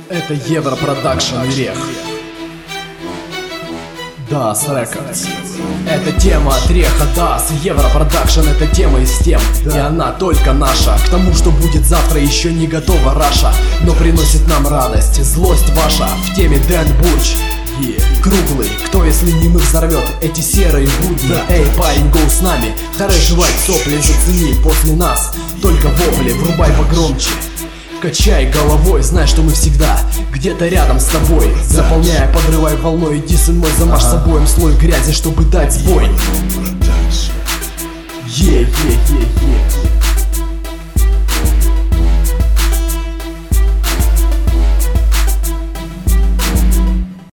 Это Европродакшн и Рех. Das Records. Это тема от Реха, Das. Европродакшн — это тема из тем, и она только наша. К тому, что будет завтра, еще не готова Раша, но приносит нам радость, злость ваша. В теме Дэн Бурч. Круглый, кто если не мы взорвет эти серые будни? Эй, парень, гоу с нами, харе жевать сопли, зацени после нас только вопли, врубай погромче. Качай головой, знай, что мы всегда где-то рядом с тобой. Заполняя, подрывай волной, иди со мной, замажь собой слой грязи, чтобы дать сбой. Е-е-е-е.